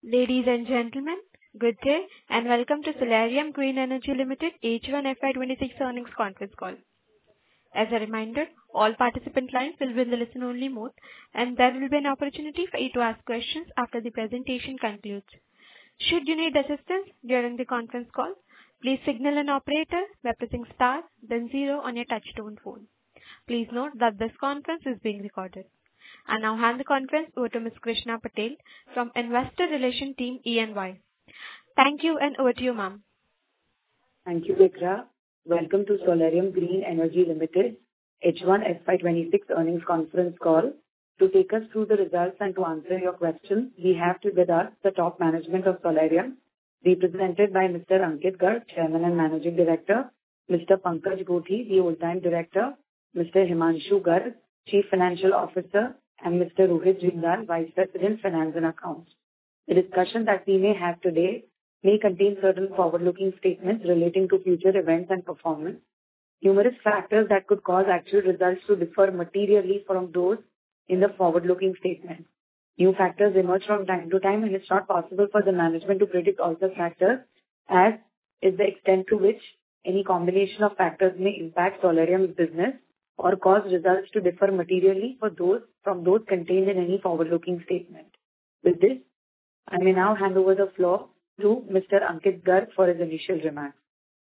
Ladies and gentlemen, good day and welcome to Solarium Green Energy Limited H1 FY26 earnings conference call. As a reminder, all participant lines will be in the listen-only mode, and there will be an opportunity for you to ask questions after the presentation concludes. Should you need assistance during the conference call, please signal an operator by pressing star, then zero on your touch-tone phone. Please note that this conference is being recorded. I now hand the conference over to Ms. Krishna Patel from Investor Relations Team EY. Thank you, and over to you, ma'am. Thank you, Vikra. Welcome to Solarium Green Energy Limited H1 FY26 earnings conference call. To take us through the results and to answer your questions, we have with us the top management of Solarium, represented by Mr. Ankit Garg, Chairman and Managing Director, Mr. Pankaj Gothi, the Whole-time Director, Mr. Himanshu Garg, Chief Financial Officer, and Mr. Rohit Jindal, Vice President, Finance and Accounts. The discussion that we may have today may contain certain forward-looking statements relating to future events and performance. Numerous factors that could cause actual results to differ materially from those in the forward-looking statements. New factors emerge from time to time, and it's not possible for the management to predict all the factors, as is the extent to which any combination of factors may impact Solarium's business or cause results to differ materially from those contained in any forward-looking statement. With this, I may now hand over the floor to Mr. Ankit Garg for his initial remarks.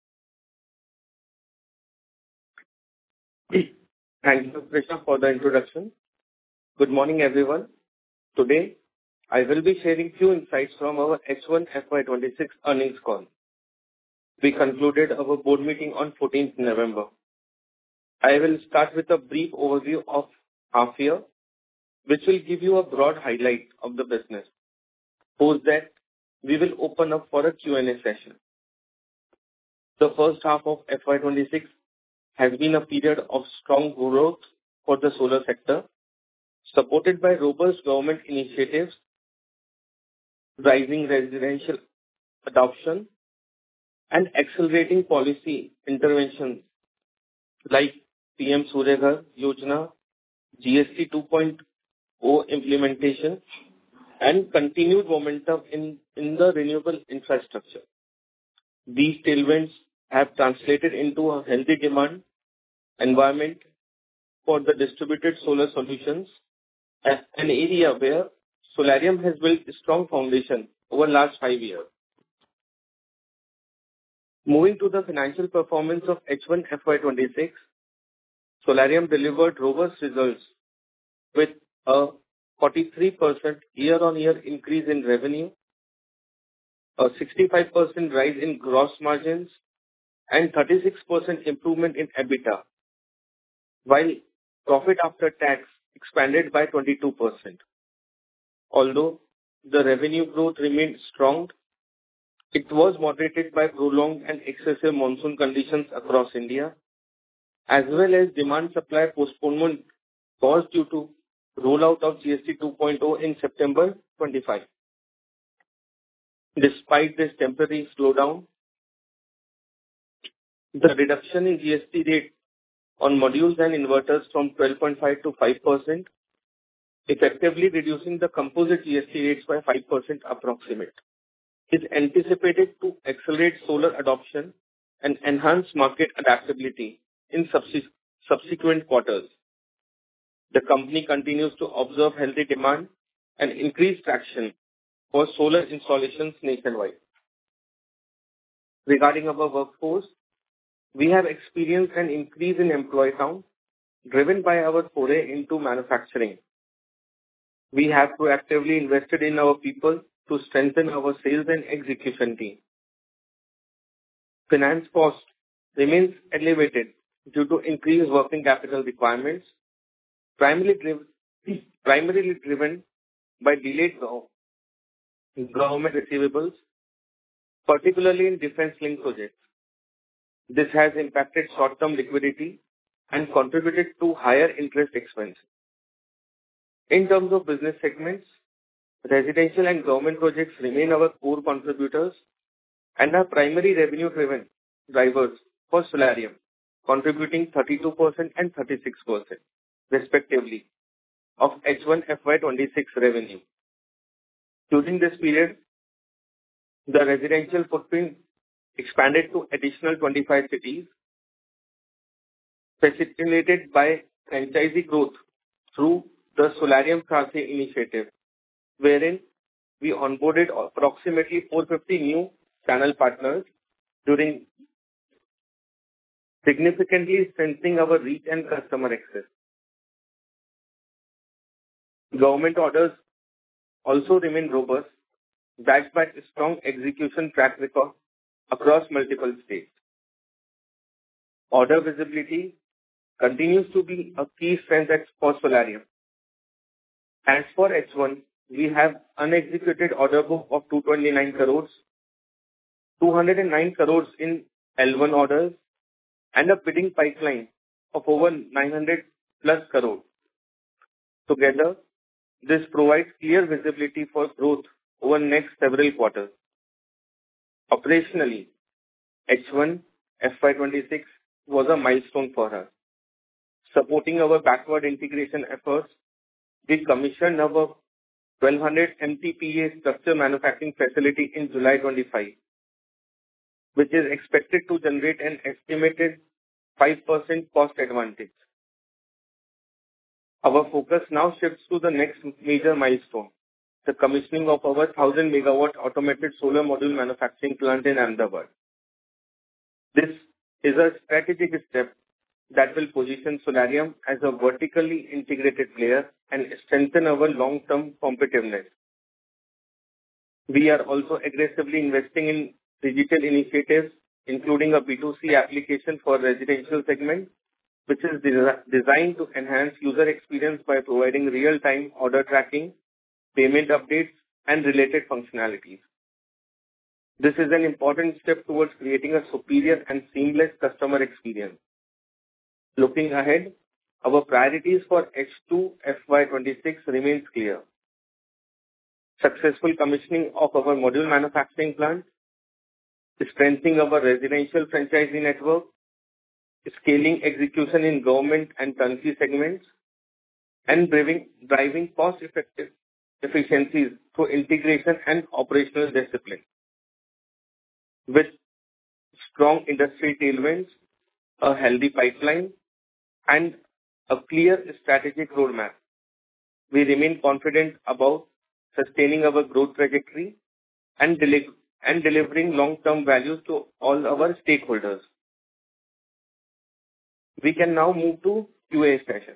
Thank you, Krishna, for the introduction. Good morning, everyone. Today, I will be sharing few insights from our H1 FY26 earnings call. We concluded our board meeting on 14th November. I will start with a brief overview of half year, which will give you a broad highlight of the business. Post that, we will open up for a Q&A session. The first half of FY26 has been a period of strong growth for the solar sector, supported by robust government initiatives, rising residential adoption, and accelerating policy interventions like PM Surya Ghar Yojana, GST 2.0 implementation, and continued momentum in the renewable infrastructure. These tailwinds have translated into a healthy demand environment for the distributed solar solutions, an area where Solarium has built a strong foundation over the last 5 years. Moving to the financial performance of H1 FY26, Solarium delivered robust results with a 43% year-on-year increase in revenue, a 65% rise in gross margins, and 36% improvement in EBITDA, while profit after tax expanded by 22%. Although the revenue growth remained strong, it was moderated by prolonged and excessive monsoon conditions across India, as well as demand-supply postponement caused due to rollout of GST 2.0 in September 25. Despite this temporary slowdown, the reduction in GST rate on modules and inverters from 12.5 to 5%, effectively reducing the composite GST rates by 5% approximate, is anticipated to accelerate solar adoption and enhance market adaptability in subsequent quarters. The company continues to observe healthy demand and increased traction for solar installations nationwide. Regarding our workforce, we have experienced an increase in employee count driven by our foray into manufacturing. We have proactively invested in our people to strengthen our sales and execution team. Finance cost remains elevated due to increased working capital requirements, primarily driven by delayed government receivables, particularly in defense-linked projects. This has impacted short-term liquidity and contributed to higher interest expense. In terms of business segments, residential and government projects remain our core contributors and are primary revenue-driven drivers for Solarium, contributing 32% and 36%, respectively, of H1 FY26 revenue. During this period, The residential footprint expanded to additional 25 cities, facilitated by franchisee growth through the Solarium Saathi initiative, wherein we onboarded approximately 450 new channel partners during significantly strengthening our reach and customer access. Government orders also remain robust, backed by a strong execution track record across multiple states. Order visibility continues to be a key strength for Solarium. As for H1, we have unexecuted order book of 229 crores, 209 crores in L1 orders, and a bidding pipeline of over 900 plus crores. Together, this provides clear visibility for growth over next several quarters. Operationally, H1 FY26 was a milestone for us. Supporting our backward integration efforts, we commissioned our 1200 MTPA structure manufacturing facility in July 25, which is expected to generate an estimated 5% cost advantage. Our focus now shifts to the next major milestone, the commissioning of our 1000 megawatt automated solar module manufacturing plant in Ahmedabad. This is a strategic step that will position Solarium as a vertically integrated player and strengthen our long-term competitiveness. We are also aggressively investing in digital initiatives, including a B2C application for residential segment, which is designed to enhance user experience by providing real-time order tracking, payment updates, and related functionalities. This is an important step towards creating a superior and seamless customer experience. Looking ahead, our priorities for H2 FY26 remains clear. Successful commissioning of our module manufacturing plant, strengthening our residential franchisee network, scaling execution in government and turnkey segments, and driving cost-effective efficiencies through integration and operational discipline. With strong industry tailwinds, a healthy pipeline, and a clear strategic roadmap, we remain confident about sustaining our growth trajectory and delivering long-term values to all our stakeholders. We can now move to Q&A session.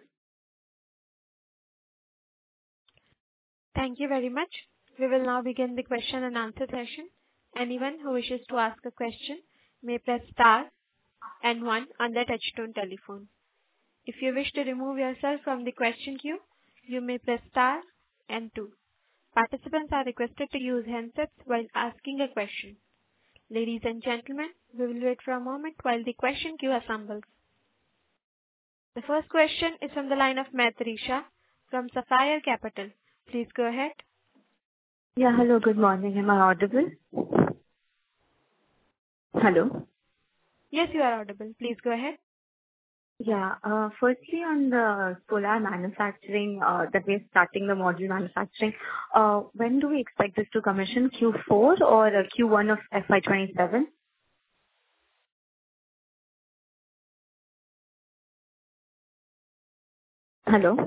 Thank you very much. We will now begin the question and answer session. Anyone who wishes to ask a question may press star and 1 on their touchtone telephone. If you wish to remove yourself from the question queue, you may press star and 2. Participants are requested to use handsets while asking a question. Ladies and gentlemen, we will wait for a moment while the question queue assembles. The first question is from the line of Maitri Shah from Sapphire Capital. Please go ahead. Yeah, hello, good morning. Am I audible? Hello? Yes, you are audible. Please go ahead. Yeah, firstly on the solar manufacturing, that we're starting the module manufacturing, when do we expect this to commission? Q4 or Q1 of FY27? Hello?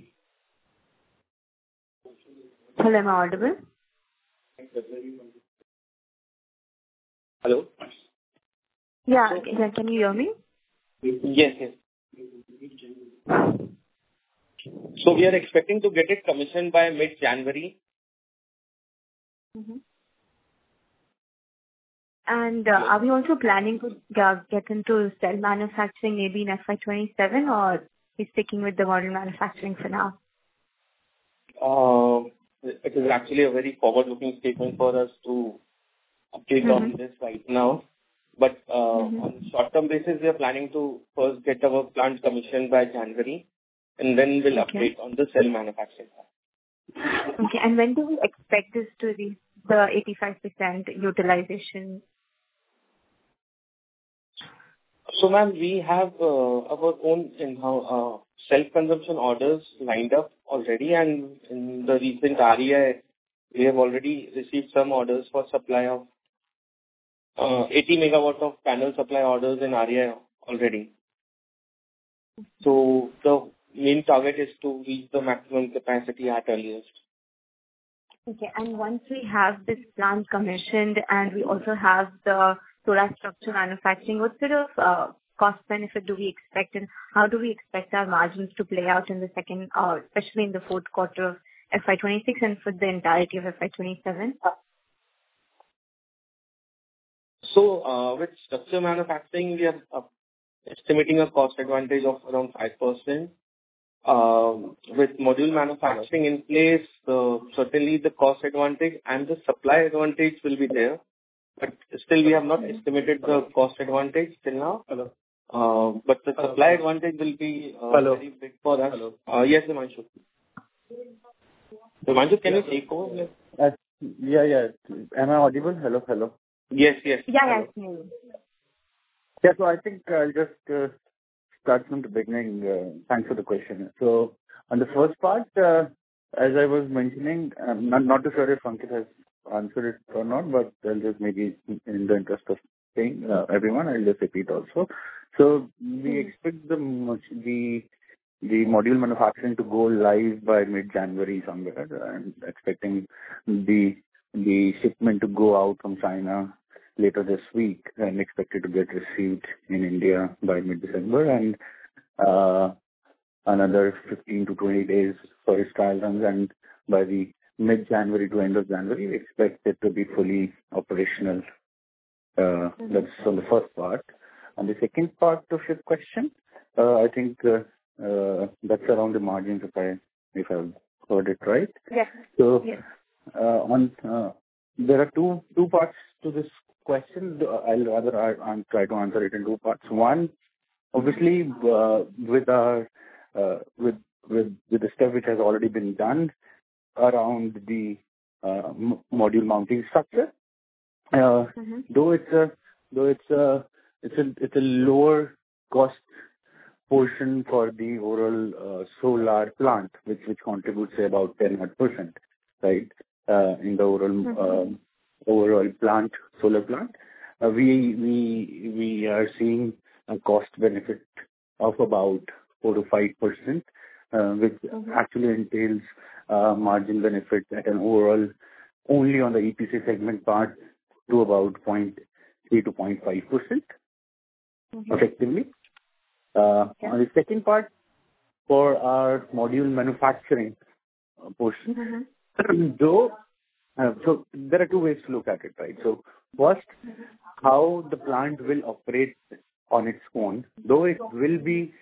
Hello, am I audible? Hello? Yeah, can you hear me? Yes. So we are expecting to get it commissioned by mid-January. Mm-hmm. And are we also planning to get into cell manufacturing maybe in FY27, or is sticking with the module manufacturing for now? It is actually a very forward-looking statement for us to update on this right now. But on short-term basis, we are planning to first get our plant commissioned by January, and then we'll update on the cell manufacturing. Okay, and when do we expect this to reach the 85% utilization? So, ma'am, we have our own self-consumption orders lined up already, and in the recent REI we have already received some orders for supply of 80 megawatts of panel supply orders in REI already. So the main target is to reach the maximum capacity at earliest. Okay. And once we have this plant commissioned and we also have the solar structure manufacturing, what sort of cost benefit do we expect, and how do we expect our margins to play out in the second, especially in the fourth quarter of FY26 and for the entirety of FY27? So with structure manufacturing, we are estimating a cost advantage of around 5%. With module manufacturing in place, certainly the cost advantage and the supply advantage will be there. But still, we have not estimated the cost advantage till now. But the supply advantage will be very big for us. Yes, Himanshu. Himanshu, can you take over? Yeah. Am I audible? Hello. Yes. Yeah. Yeah, so I think I'll just start from the beginning. Thanks for the question. So on the first part, as I was mentioning, not too sure if Ankit has answered it or not, but I'll just maybe in the interest of saying everyone, I'll just repeat also. So we expect the module manufacturing to go live by mid-January somewhere. I'm expecting the shipment to go out from China later this week and expected to get received in India by mid-December, and another 15 to 20 days for its trial runs, and by the mid-January to end of January, we expect it to be fully operational. That's on the first part. On the second part of your question, I think that's around the margins, if I've heard it right. Yes. So there are two parts to this question. I'll rather try to answer it in two parts. One, obviously, with the step which has already been done around the module mounting structure, though it's a lower cost portion for the overall solar plant, which contributes say about 10%, right? In the overall plant, solar plant, we are seeing a cost benefit of about 4 to 5%, which actually entails margin benefit at an overall, only on the EPC segment part, to about 0.3 to 0.5% effectively. On the second part, for our module manufacturing portion, though, so there are two ways to look at it, right? So first, how the plant will operate on its own, though it will be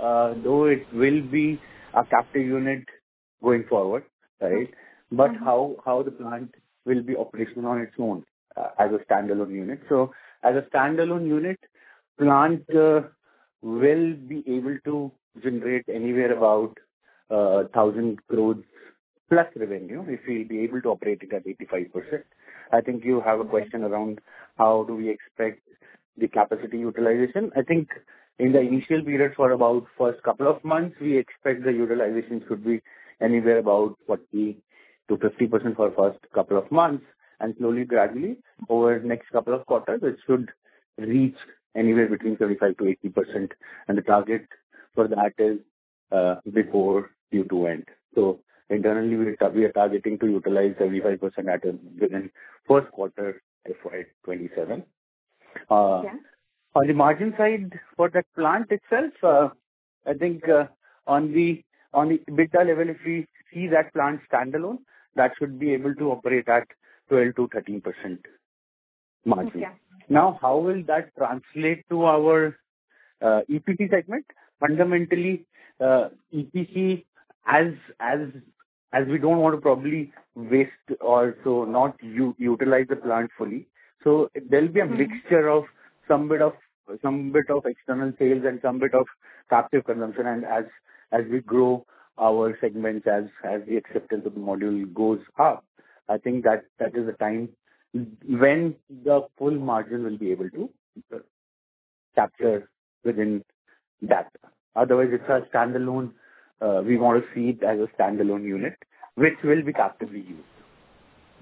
a captive unit going forward, right? But how the plant will be operational on its own as a standalone unit. So as a standalone unit, plant will be able to generate anywhere about 1,000 crores plus revenue if we'll be able to operate it at 85%. I think you have a question around how do we expect the capacity utilization. I think in the initial period for about first couple of months, we expect the utilization should be anywhere about 40 to 50% for first couple of months, and slowly, gradually, over the next couple of quarters, it should reach anywhere between 75 to 80%, and the target for that is before Q2 end. So internally, we are targeting to utilize 75% within first quarter FY27. On the margin side for that plant itself, I think on the EBITDA level, if we see that plant standalone, that should be able to operate at 12 to 13% margin. Okay. Now, how will that translate to our EPC segment? Fundamentally, EPC, as we don't want to probably waste or so not utilize the plant fully. So there'll be a mixture of some bit of external sales and some bit of captive consumption. And as we grow our segments, as the acceptance of the module goes up, I think that is the time when the full margin will be able to capture within that. Otherwise, it's a standalone. We want to see it as a standalone unit, which will be captively used.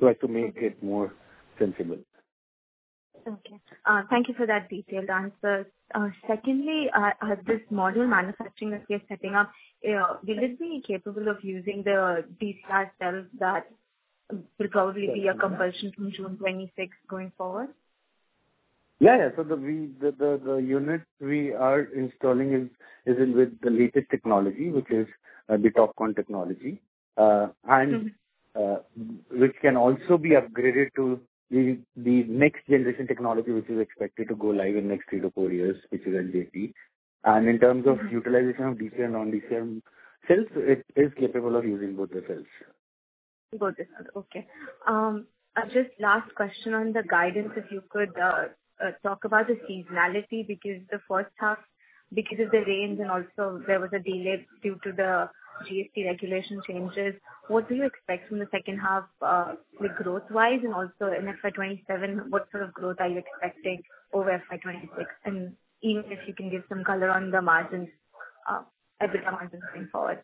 so as to make it more sensible. Okay. Thank you for that detailed answer. Secondly, this module manufacturing that we are setting up, will it be capable of using the DCR cells that will probably be a compulsion from June 26 going forward? Yeah. So the unit we are installing is in with the latest technology, which is the TOPCon technology, and which can also be upgraded to the next generation technology, which is expected to go live in next 3 to 4 years, which is LJT. And in terms of utilization of DCR and non-DCR cells, it is capable of using both the cells. Both the cells. Okay. Just last question on the guidance, if you could talk about the seasonality, because the first half, because of the rains and also there was a delay due to the GST regulation changes. What do you expect from the second half, like growth-wise, and also in FY27, what sort of growth are you expecting over FY26? And even if you can give some color on the margins, EBITDA margins going forward.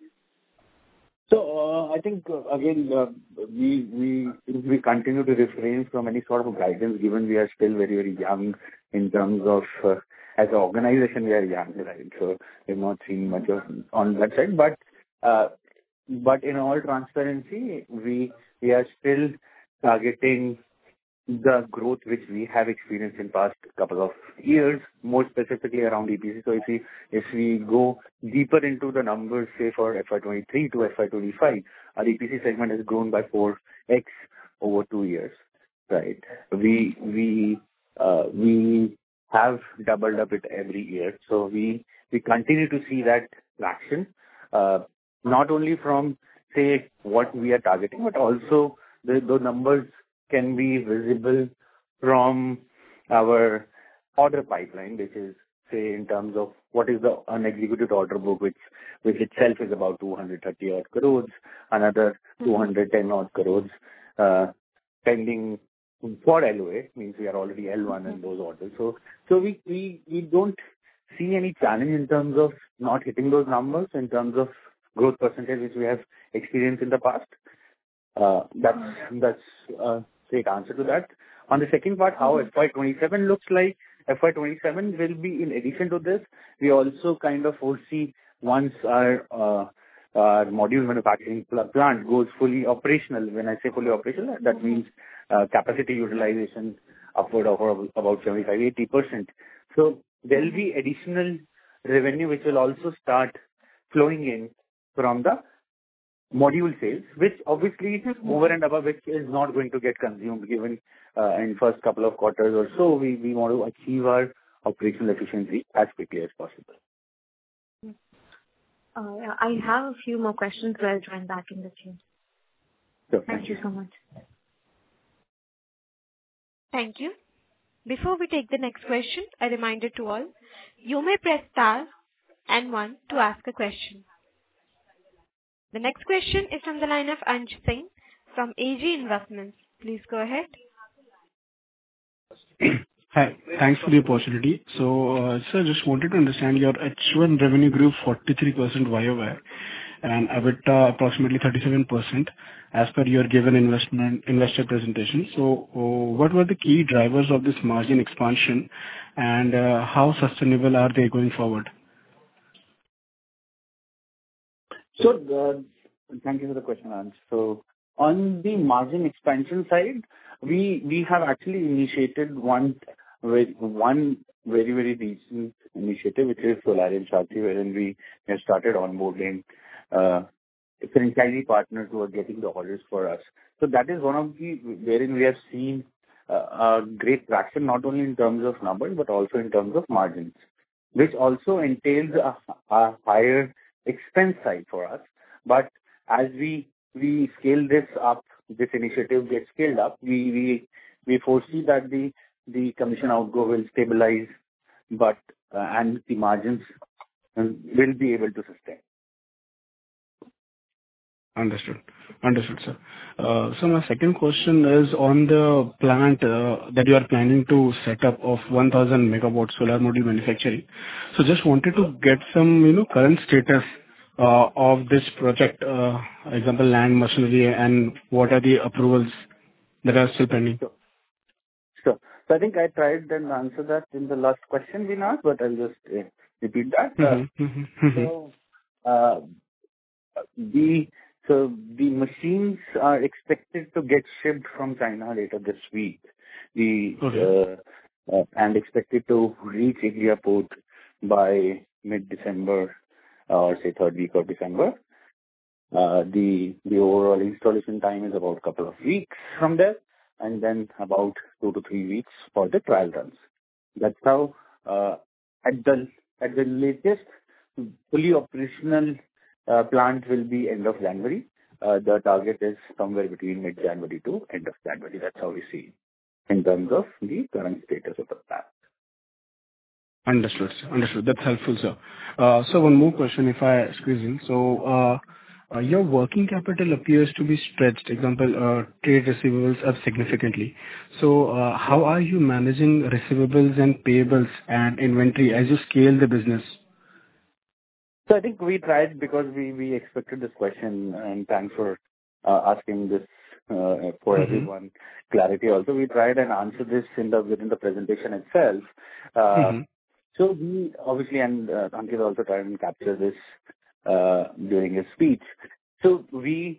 So I think again we continue to refrain from any sort of guidance, given we are still very, very young in terms of as an organization we are young, right? So we've not seen much of on that side, but in all transparency, we are still targeting the growth which we have experienced in past couple of years, more specifically around EPC. So if we go deeper into the numbers, say for FY23 to FY25, our EPC segment has grown by 4x over 2 years, right? We have doubled up it every year. So we continue to see that traction, not only from, say, what we are targeting, but also the numbers can be visible from our order pipeline, which is, say, in terms of what is the unexecuted order book, which itself is about 230 odd crores, another 210 odd crores pending for LOA, means we are already L1 in those orders. So we don't see any challenge in terms of not hitting those numbers in terms of growth percentage which we have experienced in the past. That's a straight answer to that. On the second part, how FY27 looks like, FY27 will be in addition to this. We also kind of foresee once our module manufacturing plant goes fully operational. When I say fully operational, that means capacity utilization upward of about 75-80%. So there will be additional revenue which will also start flowing in from the module sales, which obviously over and above which is not going to get consumed given in first couple of quarters or so. We want to achieve our operational efficiency as quickly as possible. I have a few more questions, but I'll join back in the queue. Sure. Thank you so much. Thank you. Before we take the next question, a reminder to all, you may press star and 1 to ask a question. The next question is from the line of Anj Singh from AG Investments. Please go ahead. Hi. Thanks for the opportunity. So, sir, just wanted to understand your H1 revenue grew 43% YOY and EBITDA approximately 37% as per your given investor presentation. So, what were the key drivers of this margin expansion and how sustainable are they going forward? So, thank you for the question, Anj. So, on the margin expansion side, we have actually initiated one very, very recent initiative, which is Solarium Shakti, wherein we have started onboarding franchisee partners who are getting the orders for us. So that is one of the wherein we have seen a great traction, not only in terms of numbers, but also in terms of margins, which also entails a higher expense side for us. But as we scale this up, this initiative gets scaled up, we foresee that the commission outgo will stabilize, but and the margins will be able to sustain. Understood, sir. So my second question is on the plant that you are planning to set up of 1,000 megawatt solar module manufacturing. So just wanted to get some, current status of this project, example, land, machinery, and what are the approvals that are still pending? Sure. Sure. So I think I tried and answered that in the last question we asked, but I'll just repeat that. So uh, the the machines are expected to get shipped from China later this week. And expected to reach India port by mid-December or say third week of December. The overall installation time is about a couple of weeks from there, and then about 2 to 3 weeks for the trial runs. That's how at the latest fully operational plant will be end of January. The target is somewhere between mid-January to end of January. That's how we see in terms of the current status of the plant. Understood, sir. Understood. That's helpful, sir. So one more question, if I squeeze in. So, your working capital appears to be stretched. Example, trade receivables up significantly. So, how are you managing receivables and payables and inventory as you scale the business? So I think we tried because we expected this question, and thanks for asking this for everyone clarity. Also, we tried and answered this within the presentation itself. So we obviously, and Ankit also tried and capture this during his speech. So we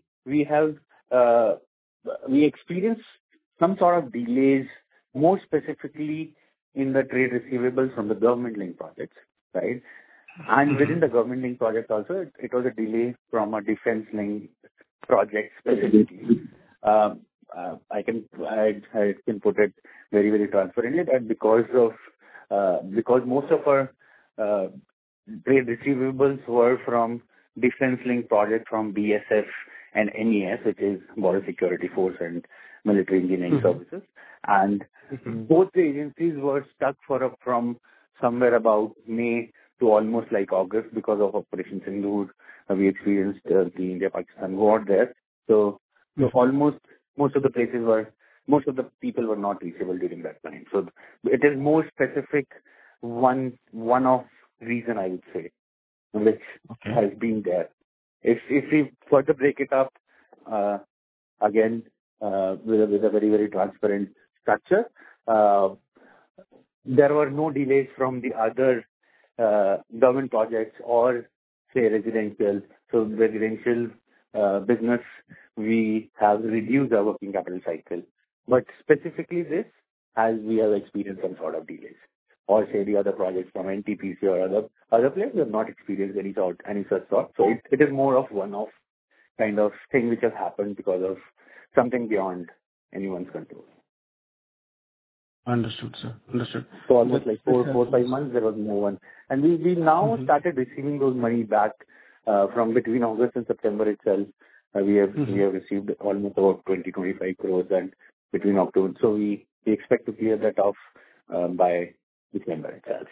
experienced some sort of delays, more specifically in the trade receivables from the government-linked projects, right? And within the government-linked project also, it was a delay from a defense-linked project specifically. I can put it very, very transparently that because most of our trade receivables were from defense-linked project from BSF and MES, which is Border Security Force and Military Engineering Services. And both the agencies were stuck from somewhere about May to almost like August because of Operation Sindoor. We experienced the India-Pakistan war there. So almost most of the people were not reachable during that time. So it is more specific one-off reason, I would say, which has been there. If we further break it up again with a very, very transparent structure, there were no delays from the other government projects or say residential. So residential business, we have reduced our working capital cycle. But specifically this, as we have experienced some sort of delays. Or say the other projects from NTPC or other players, we have not experienced any such sort. So it is more of one-off kind of thing which has happened because of something beyond anyone's control. Understood, sir. Understood. So almost like 5 months, there was no one. And we now started receiving those money back from between August and September itself. We have received almost about 20-25 crores and between October. So we expect to clear that off by December itself.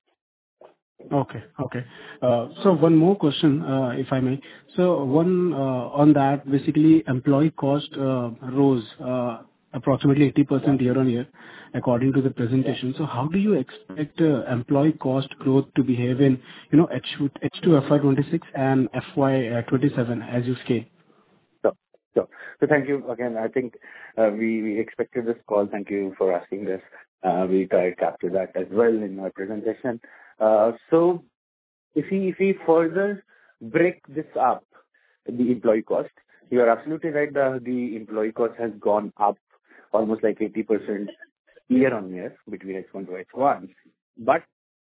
Okay. So one more question, if I may. So one on that, basically employee cost rose approximately 80% year-on-year, according to the presentation. So how do you expect employee cost growth to behave in, H2 FY26 and FY27 as you scale? So thank you again. I think we expected this call. Thank you for asking this. We tried to capture that as well in our presentation. So if we further break this up, the employee cost, you are absolutely right. The employee cost has gone up almost like 80% year-on-year between H1 to H1. But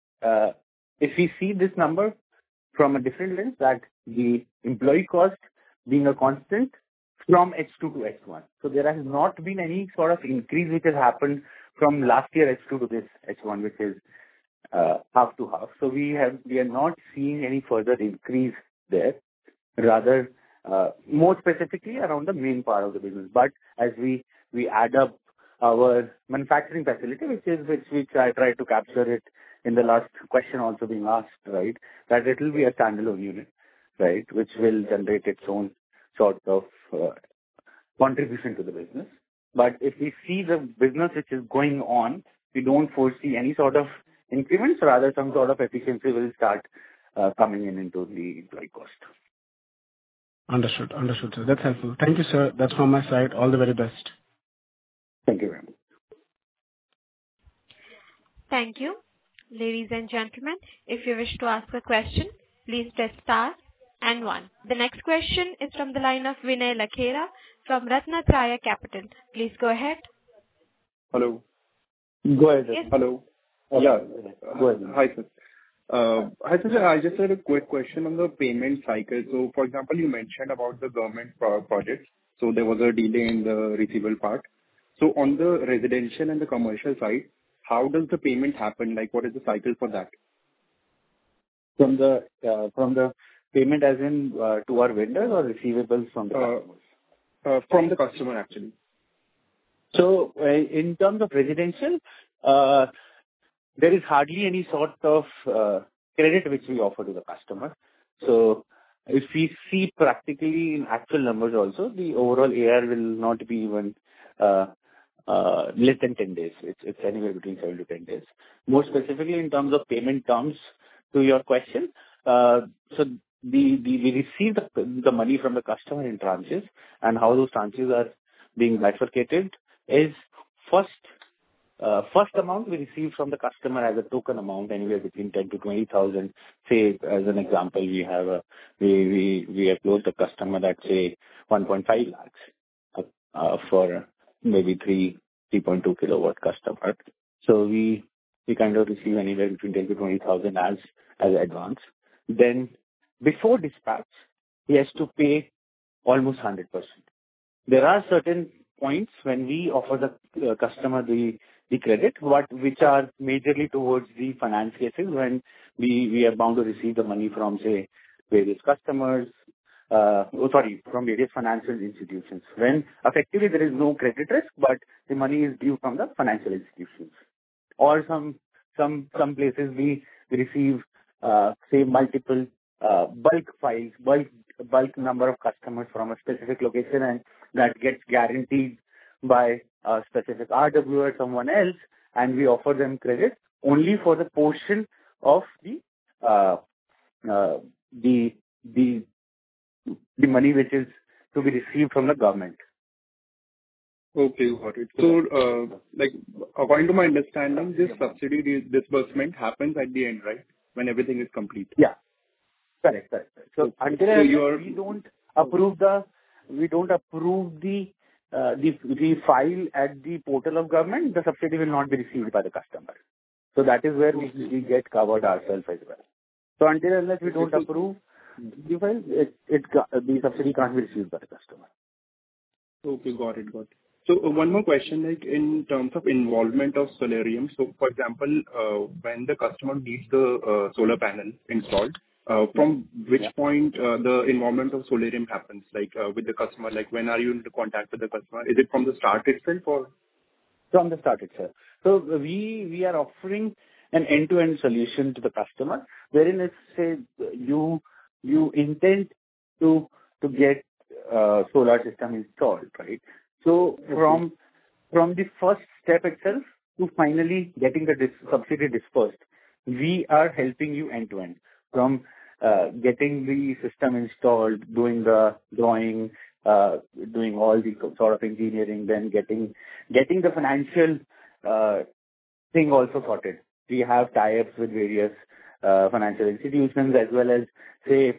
if we see this number from a different lens, that the employee cost being a constant from H2 to H1. So there has not been any sort of increase which has happened from last year H2 to this H1, which is half to half. So we are not seeing any further increase there. Rather, more specifically around the main part of the business. But as we add up our manufacturing facility, which I tried to capture it in the last question also being asked, right, that it will be a standalone unit, right, which will generate its own sort of contribution to the business. But if we see the business which is going on, we don't foresee any sort of increments, rather some sort of efficiency will start coming into the employee cost. Understood, sir. That's helpful. Thank you, sir. That's from my side. All the very best. Thank you very much. Thank you. Ladies and gentlemen, if you wish to ask a question, please press star and one. The next question is from the line of Vinay Lakhera from Ratnatraya Capital. Please go ahead. Hello. Go ahead. Yes. Hello. Okay. Yeah. Go ahead. Hi, sir. Hi, sir. I just had a quick question on the payment cycle. So, for example, you mentioned about the government projects. So there was a delay in the receivable part. So on the residential and the commercial side, how does the payment happen? Like, what is the cycle for that? From the payment as in to our vendors or receivables from the customers? From the customer, actually. So in terms of residential, there is hardly any sort of credit which we offer to the customer. So if we see practically in actual numbers also, the overall AR will not be even less than 10 days. It's anywhere between 7 to 10 days. More specifically, in terms of payment terms, to your question, so we receive the money from the customer in tranches, and how those tranches are being bifurcated is first amount we receive from the customer as a token amount, anywhere between 10 to 20,000. Say, as an example, we have closed a customer that, say, 1.5 lakhs for maybe 3.2 kilowatt customer. So we kind of receive anywhere between 10 to 20,000 as advance. Then before dispatch, he has to pay almost 100%. There are certain points when we offer the customer the credit, which are majorly towards the finance cases when we are bound to receive the money from, say, various customers, from various financial institutions. When effectively there is no credit risk, but the money is due from the financial institutions. Or some places we receive, say, multiple bulk files, bulk number of customers from a specific location, and that gets guaranteed by a specific RW or someone else, and we offer them credit only for the portion of the money which is to be received from the government. Okay, got it. So, according to my understanding, this subsidy disbursement happens at the end, right? When everything is complete. Yeah. Correct. So until we don't approve the file at the portal of government, the subsidy will not be received by the customer. So that is where we get covered ourselves as well. So unless we don't approve the file, the subsidy can't be received by the customer. Okay, got it. So one more question, like in terms of involvement of Solarium. So for example, when the customer needs the solar panel installed, from which point the involvement of Solarium happens, with the customer? Like, when are you in contact with the customer? Is it from the start itself or? From the start itself. So we are offering an end-to-end solution to the customer, wherein it's, say, you intend to get solar system installed, right? So from the first step itself to finally getting the subsidy dispersed, we are helping you end-to-end. From getting the system installed, doing the drawing, doing all the sort of engineering, then getting the financial thing also sorted. We have tie-ups with various financial institutions, as well as, say,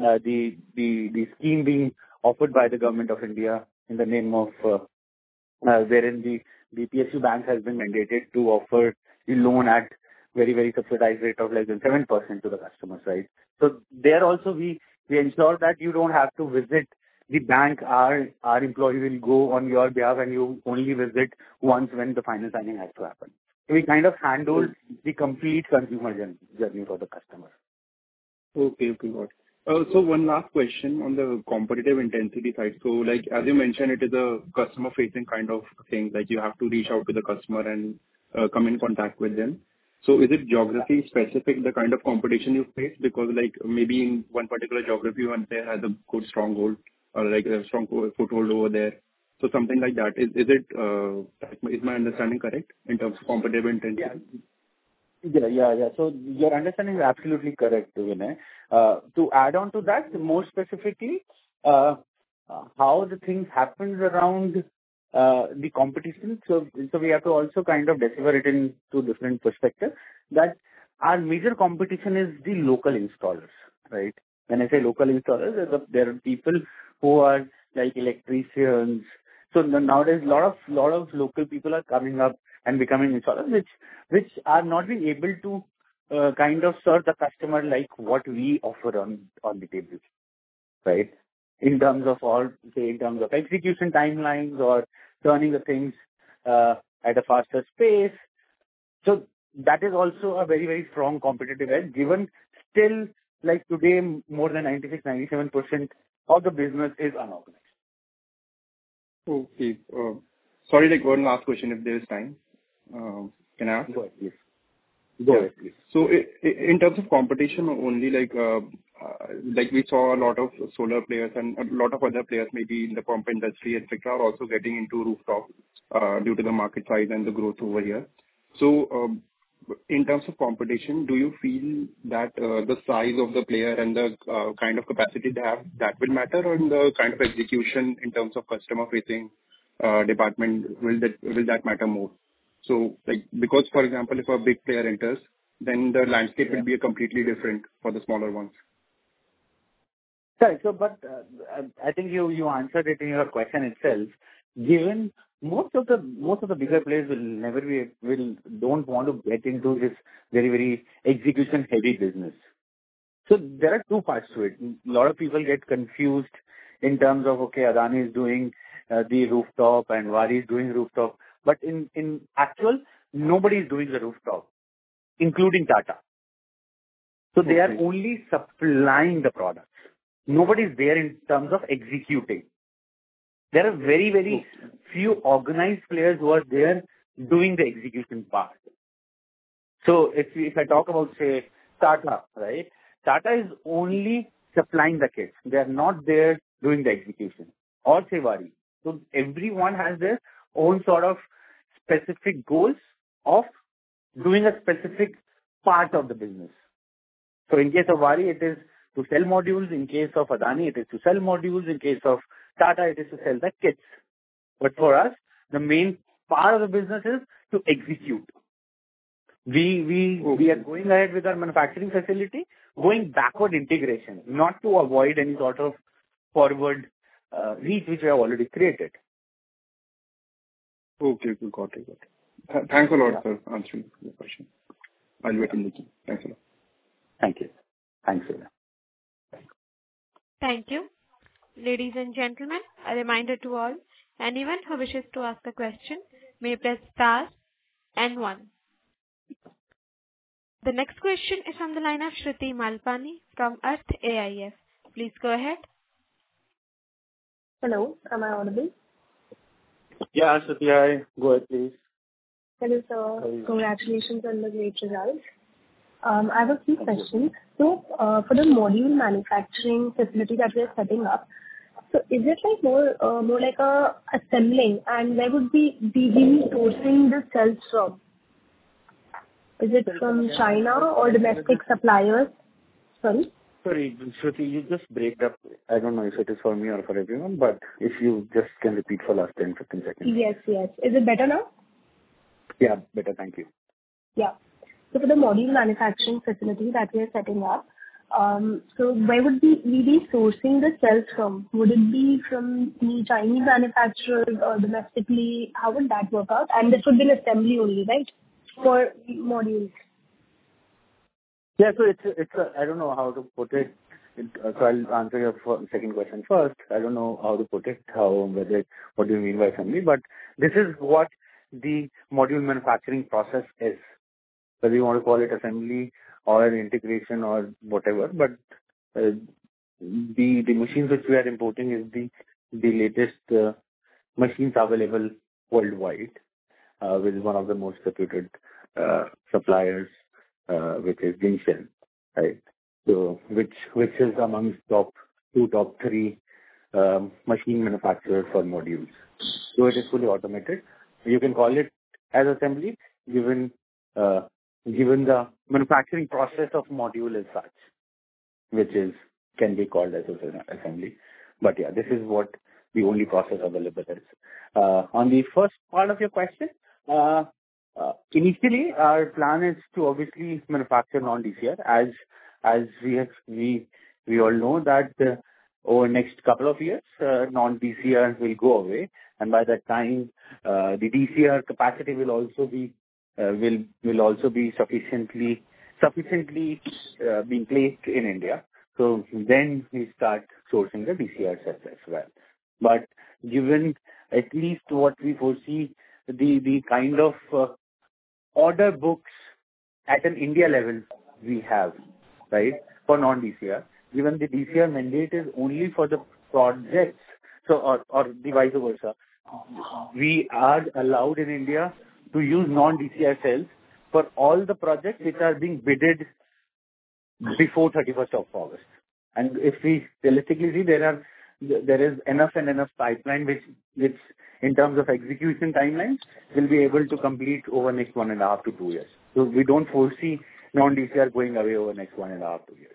the scheme being offered by the Government of India in the name of wherein the PSU bank has been mandated to offer the loan at very, very subsidized rate of less than 7% to the customers, right? So there also we ensure that you don't have to visit the bank. Our employee will go on your behalf, and you only visit once when the final signing has to happen. So we kind of handle the complete consumer journey for the customer. Okay, got it. So one last question on the competitive intensity side. So, like, as you mentioned, it is a customer-facing kind of thing. Like, you have to reach out to the customer and come in contact with them. So is it geography specific, the kind of competition you face? Because, like, maybe in one particular geography, one player has a good stronghold or like a strong foothold over there. So something like that. Is my understanding correct in terms of competitive intensity? Yeah. So your understanding is absolutely correct, Vinay. To add on to that, more specifically, how the things happens around the competition. So we have to also kind of decipher it into different perspectives, that our major competition is the local installers, right? When I say local installers, there are people who are like electricians. So nowadays, lot of local people are coming up and becoming installers, which are not being able to kind of serve the customer like what we offer on the table, right? In terms of execution timelines or turning the things at a faster pace. So that is also a very, very strong competitive edge, given still, like today, more than 96-97% of the business is unorganized. Okay. Sorry, like one last question, if there is time. Can I ask? Go ahead, please. Go ahead, please. So in terms of competition only, like we saw a lot of solar players and a lot of other players, maybe in the pump industry, etc., are also getting into rooftop due to the market size and the growth over here. So in terms of competition, do you feel that the size of the player and the kind of capacity they have, that will matter, or in the kind of execution in terms of customer-facing department, will that matter more? So, like, because, for example, if a big player enters, then the landscape will be a completely different for the smaller ones. Sorry, but I think you answered it in your question itself. Given most of the bigger players don't want to get into this very, very execution heavy business. So there are two parts to it. A lot of people get confused in terms of, okay, Adani is doing the rooftop and Waaree is doing rooftop. But in actual, nobody is doing the rooftop, including Tata. So they are only supplying the products. Nobody is there in terms of executing. There are very, very few organized players who are there doing the execution part. So if I talk about, say, Tata, right? Tata is only supplying the kits. They are not there doing the execution. Or say Waaree. So everyone has their own sort of specific goals of doing a specific part of the business. So in case of Waaree, it is to sell modules. In case of Adani, it is to sell modules. In case of Tata, it is to sell the kits. But for us, the main part of the business is to execute. We are going ahead with our manufacturing facility, going backward integration, not to avoid any sort of forward reach which we have already created. Okay, got it. Thanks a lot for answering the question. I'll wait in the queue. Thanks a lot. Thank you. Thanks, Surya. Thank you. Ladies and gentlemen, a reminder to all, anyone who wishes to ask a question may press star and 1. The next question is from the line of Shruti Malpani from Earth AIF. Please go ahead. Hello, am I audible? Yeah, Shruti, hi. Go ahead, please. Hello, sir. Congratulations on the great results. I have a few questions. So, for the module manufacturing facility that we are setting up, so is it like more like a assembling, and where would we be sourcing the cells from? Is it from China or domestic suppliers? Sorry, Shruti, you just break up. I don't know if it is for me or for everyone, but if you just can repeat for last 10-15 seconds. Yes. Is it better now? Yeah, better. Thank you. Yeah. So for the module manufacturing facility that we are setting up, so where would we be sourcing the cells from? Would it be from the Chinese manufacturers or domestically? How would that work out? And this would be an assembly only, right? For modules. Yeah, so it's I don't know how to put it. So I'll answer your second question first. I don't know how to put it, what do you mean by assembly, but this is what the module manufacturing process is. Whether you want to call it assembly or integration or whatever, but the machines which we are importing is the latest machines available worldwide, which is one of the most reputed suppliers, which is Jinsheng, right? So which is amongst top 3 machine manufacturers for modules. So it is fully automated. You can call it as assembly, given the manufacturing process of module as such, which can be called as assembly. But yeah, this is what the only process available is. On the first part of your question, initially our plan is to obviously manufacture non-DCR as we all know that over next couple of years, non-DCR will go away, and by that time, the DCR capacity will also be sufficiently being placed in India. So then we start sourcing the DCR cells as well. But given at least what we foresee, the kind of order books at an India level we have, right, for non-DCR, given the DCR mandate is only for the projects, so or the vice versa, we are allowed in India to use non-DCR cells for all the projects which are being bidded before 31st of August. And if we realistically see, there is enough pipeline which in terms of execution timelines will be able to complete over next 1.5 to 2 years. So we don't foresee non-DCR going away over next 1.5 to 2 years.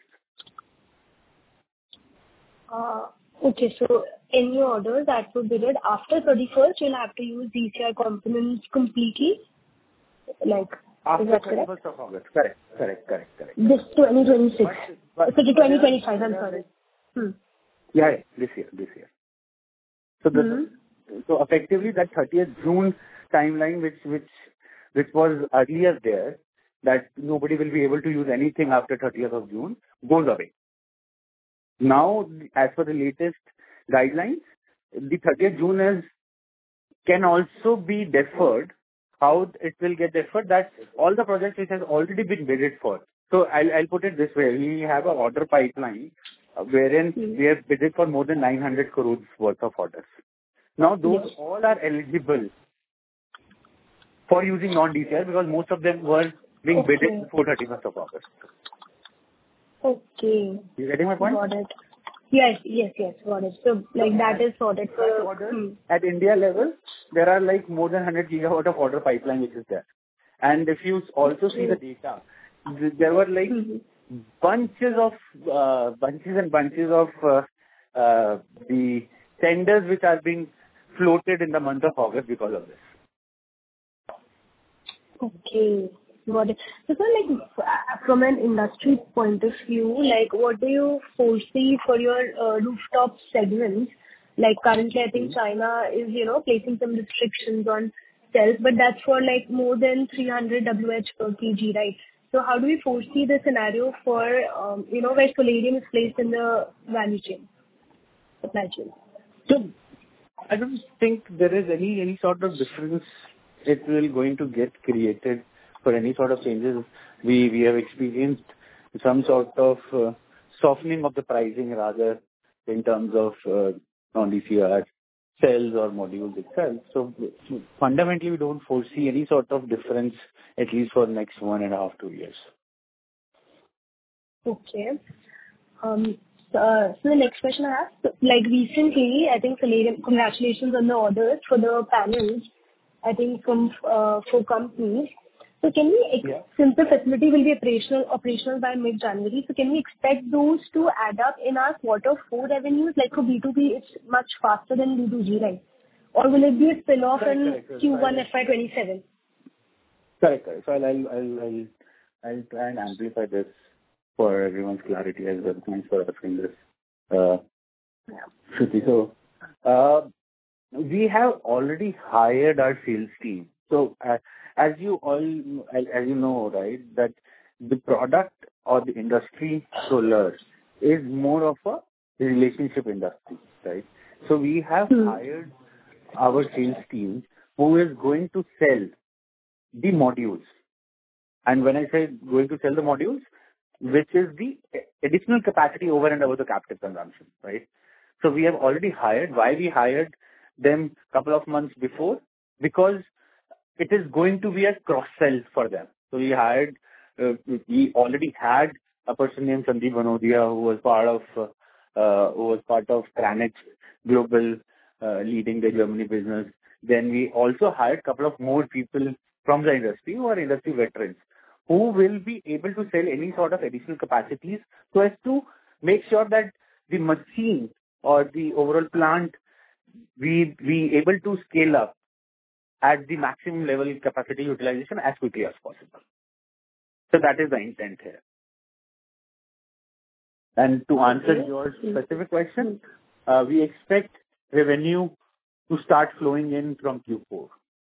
Okay, so any orders that were bidded after 31st, you'll have to use DCR components completely? Like, after is that correct? 31st of August. Correct. This 2026. But So 2025, I'm sorry. Yeah, this year. So so effectively that 30th June timeline, which was earlier there, that nobody will be able to use anything after 30th of June, goes away. Now, as per the latest guidelines, the 30th June can also be deferred. How it will get deferred? That all the projects which has already been bidded for. So I'll put it this way: we have an order pipeline wherein we have bidded for more than 900 crores worth of orders. Now those all are eligible for using non-DCR because most of them were being bidded before 31st of August. Okay. You getting my point? Got it. Yes, got it. So, like, that is sorted for... Orders at India level, there are like more than 100 gigawatt of order pipeline which is there. And if you also see the data, there were like bunches and bunches of the tenders which are being floated in the month of August because of this. Okay. Got it. So, like, from an industry point of view, like, what do you foresee for your rooftop segments? Like, currently, I think China is, placing some restrictions on cells, but that's for, like, more than 300 WH per kg, right? So, how do we foresee the scenario for, where Solarium is placed in the value chain, supply chain? So, I don't think there is any sort of difference it will going to get created for any sort of changes. We have experienced some sort of softening of the pricing rather in terms of non-DCR cells or modules itself. So fundamentally, we don't foresee any sort of difference at least for the next 1.5 to 2 years. Okay. So the next question I have, like recently, I think Solarium, congratulations on the orders for the panels, I think from 4 companies. So can we, since the facility will be operational by mid-January, so can we expect those to add up in our Q4 revenues? Like for B2B, it's much faster than B2G, right? Or will it be a spin-off in Q1 FY27? Correct. So I'll try and amplify this for everyone's clarity as well. Thanks for asking this, Shruti. So we have already hired our sales team. So as you know, right, that the product or the industry solar is more of a relationship industry, right? So we have hired our sales team who is going to sell the modules. And when I say going to sell the modules, which is the additional capacity over and above the captive consumption, right? So we have already hired. Why we hired them a couple of months before? Because it is going to be a cross-sell for them. So we already had a person named Sandeep Banodia who was part of Kranich Global, leading the Germany business. Then we also hired a couple of more people from the industry who are industry veterans who will be able to sell any sort of additional capacities so as to make sure that the machine or the overall plant we able to scale up at the maximum level capacity utilization as quickly as possible. So that is the intent here. And to answer your specific question, we expect revenue to start flowing in from Q4.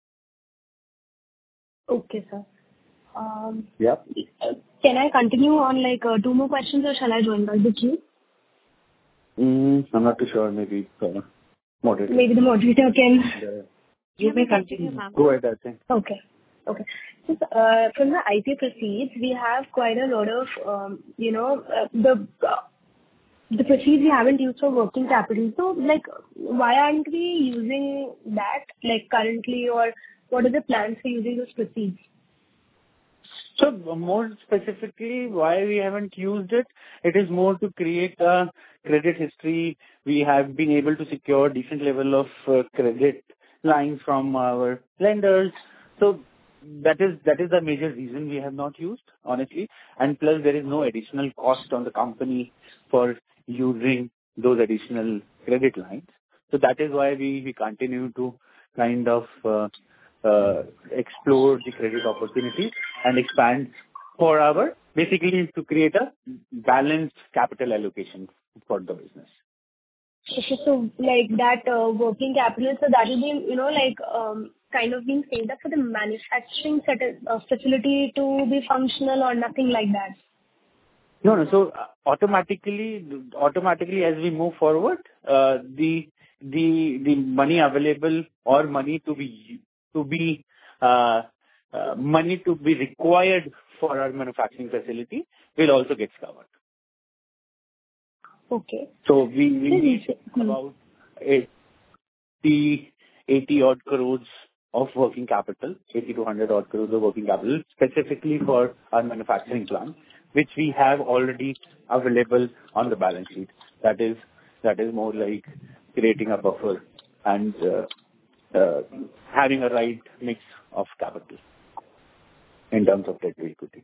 Okay, sir. Yeah. Can I continue on like 2 more questions, or shall I join back the queue? I'm not too sure. Maybe moderator. Maybe the moderator can. You may continue, ma'am. Go ahead, I think. Okay. So, from the IP proceeds, we have quite a lot of, the proceeds we haven't used for working capital. So, like, why aren't we using that, like, currently, or what are the plans for using those proceeds? So more specifically, why we haven't used it, it is more to create a credit history. We have been able to secure decent level of credit lines from our lenders. So that is the major reason we have not used, honestly. And plus, there is no additional cost on the company for using those additional credit lines. So that is why we continue to kind of explore the credit opportunities and expand for our, basically to create a balanced capital allocation for the business. Okay, so like that working capital, so that will be, kind of being saved up for the manufacturing facility to be functional or nothing like that? No. So automatically as we move forward, the money available or money to be required for our manufacturing facility will also get covered. Okay. So we need about 80 odd crores of working capital, 80 to 100 odd crores of working capital, specifically for our manufacturing plant, which we have already available on the balance sheet. That is more like creating a buffer and having a right mix of capital in terms of debt to equity.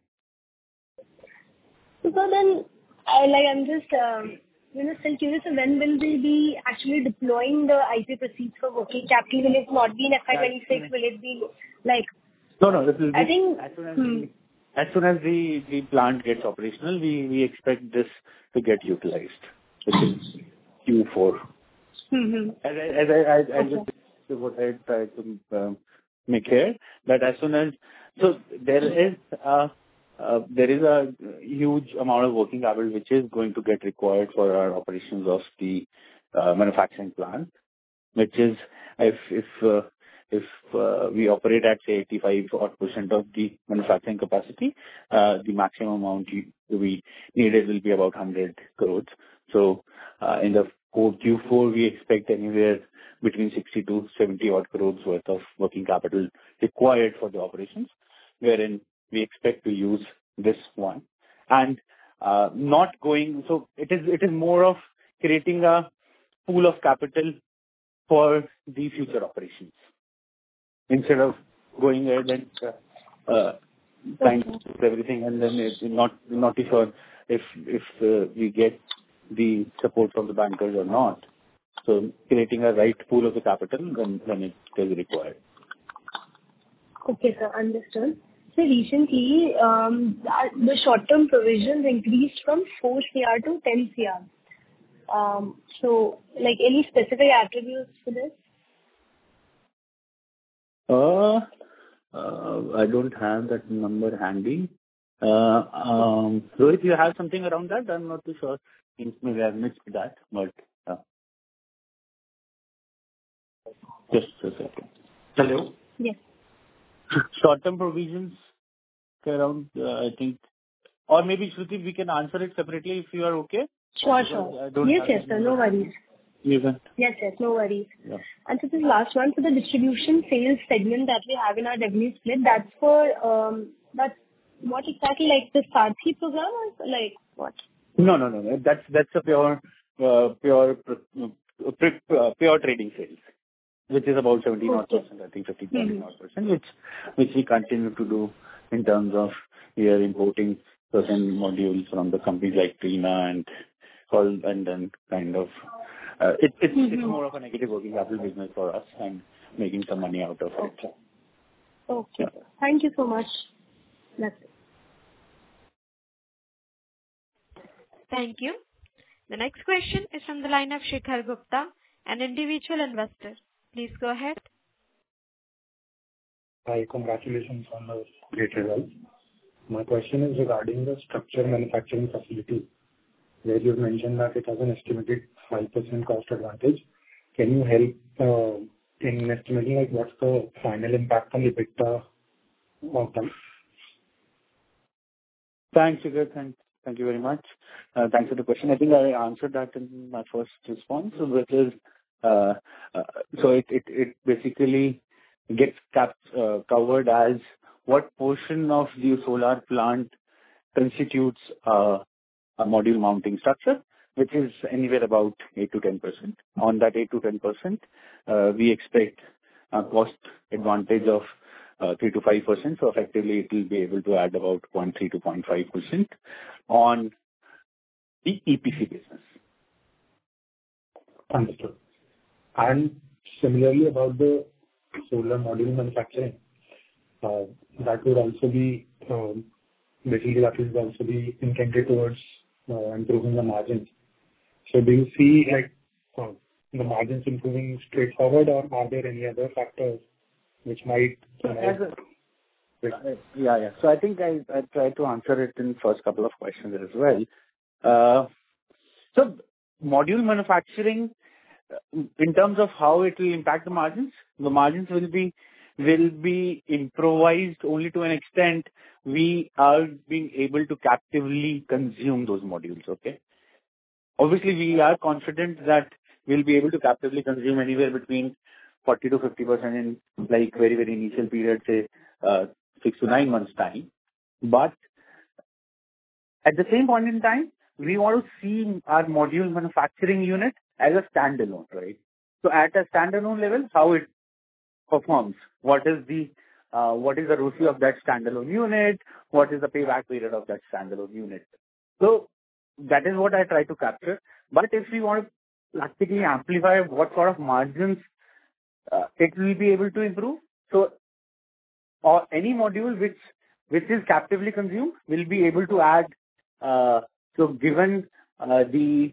So then, I'm just still curious, when will we be actually deploying the IP proceeds for working capital? Will it not be in FY26? Will it be like? No. It will be. I think. As soon as the plant gets operational, we expect this to get utilized, which is Q4. Mm-hmm. As what I tried to make here, that as soon as there is a huge amount of working capital which is going to get required for our operations of the manufacturing plant, which is if we operate at say 85% of the manufacturing capacity, the maximum amount we needed will be about 100 crores. So in the Q4 we expect anywhere between 60 to 70 odd crores worth of working capital required for the operations, wherein we expect to use this one and not going. So it is more of creating a pool of capital for the future operations instead of going ahead and trying to do everything and then it's not sure if we get the support from the bankers or not. So creating a right pool of the capital when it is required. Okay, sir, understood. So recently, the short-term provisions increased from 4 CR to 10 CR. So, like, any specific attributes for this? I don't have that number handy. Rohit, you have something around that? I'm not too sure. Maybe I've missed that, but just a second. Hello? Yes. Short-term provisions around, I think, or maybe Shruti, we can answer it separately if you are okay. Sure. Yes, sir, no worries. Even. Yes, no worries. Yeah. And so this last one, for the distribution sales segment that we have in our revenue split, that's for, that's what exactly, like the Sarthi program or like what? No. That's a pure trading sales, which is about 70%, I think 50%, which we continue to do in terms of we are importing certain modules from the companies like Trina and then kind of it's more of a negative working capital business for us and making some money out of it. Okay. Yeah. Thank you so much. That's it. Thank you. The next question is from the line of Shikhar Gupta, an individual investor. Please go ahead. Hi, congratulations on the great results. My question is regarding the structure manufacturing facility, where you've mentioned that it has an estimated 5% cost advantage. Can you help in estimating, like, what's the final impact on the EBITDA of them? Thanks, Shikhar. Thank you very much. Thanks for the question. I think I answered that in my first response, which is, so it basically gets covered as what portion of the solar plant constitutes a module mounting structure, which is anywhere about 8 to 10%. On that 8 to 10%, we expect a cost advantage of 3 to 5%. So effectively, it will be able to add about 0.3 to 0.5% on the EPC business. Understood. And similarly, about the solar module manufacturing, that would also be basically intended towards improving the margins. So do you see, like, the margins improving straightforward, or are there any other factors which might? Yeah. So I think I tried to answer it in the first couple of questions as well. So module manufacturing, in terms of how it will impact the margins will be improvised only to an extent we are being able to captively consume those modules. Okay. Obviously, we are confident that we'll be able to captively consume anywhere between 40 to 50% in, like, very, very initial period, say 6 to 9 months time. But at the same point in time, we want to see our module manufacturing unit as a standalone, right? So at a standalone level, how it performs, what is the ROCE of that standalone unit, what is the payback period of that standalone unit. So that is what I try to capture. But if we want to practically amplify what sort of margins it will be able to improve, so or any module which is captively consumed will be able to add. So given the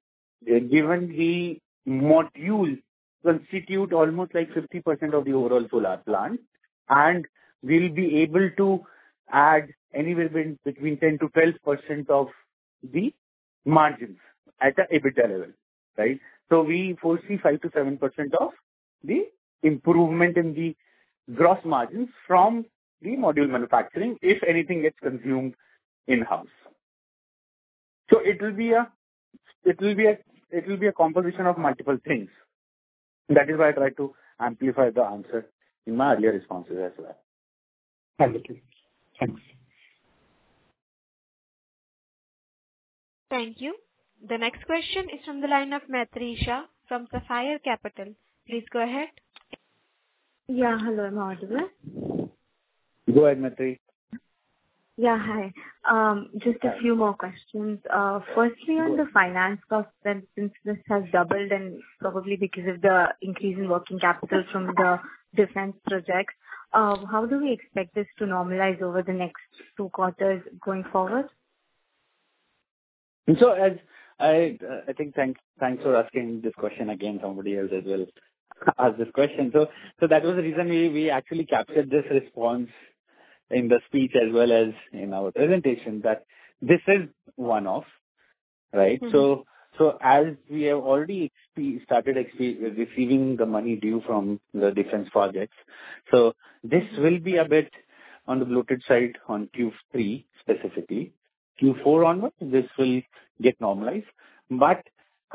module constitute almost like 50% of the overall solar plant, and we'll be able to add anywhere between 10 to 12% of the margins at the EBITDA level, right? So we foresee 5 to 7% of the improvement in the gross margins from the module manufacturing if anything gets consumed in-house. So it will be a composition of multiple things. That is why I try to amplify the answer in my earlier responses as well. Understood. Thanks. Thank you. The next question is from the line of Maitri Shah from Sapphire Capital. Please go ahead. Yeah, hello, am I audible? Go ahead, Maitri. Yeah, hi. Just a few more questions. Firstly, on the finance cost, then since this has doubled and probably because of the increase in working capital from the defense projects, how do we expect this to normalize over the next 2 quarters going forward? So as I think thanks for asking this question again. Somebody else as well asked this question. So that was the reason we actually captured this response in the speech as well as in our presentation, that this is one-off, right? Mm-hmm. So as we have already started receiving the money due from the defense projects, so this will be a bit on the bloated side on Q3 specifically. Q4 onwards, this will get normalized. But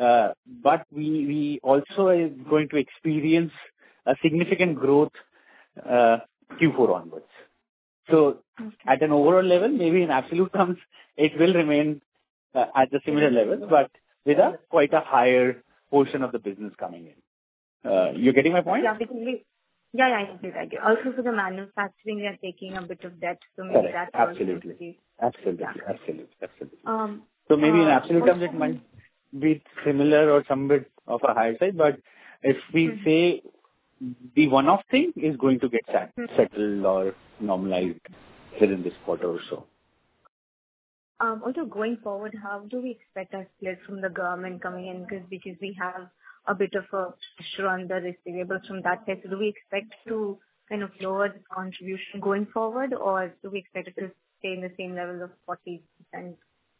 we also are going to experience a significant growth Q4 onwards. So at an overall level, maybe in absolute terms, it will remain at the similar level, but with quite a higher portion of the business coming in. You getting my point? Yeah, because I get. Also for the manufacturing, we are taking a bit of debt, so maybe that's absolutely. So maybe in absolute terms, it might be similar or some bit of a higher side. But if we say the one-off thing is going to get settled or normalized within this quarter or so. Also, going forward, how do we expect a split from the government coming in? Because we have a bit of a pressure on the receivables from that side. So do we expect to kind of lower this contribution going forward, or do we expect it to stay in the same level of 40%?